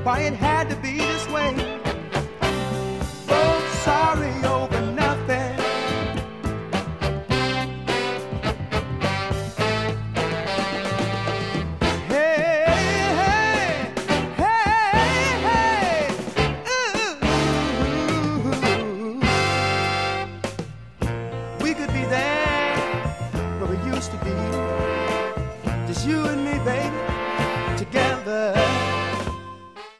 why it had to be this way. Both sorry over nothing. Hey, hey, hey, hey, ooh. We could be there where we used to be, just you and me, baby.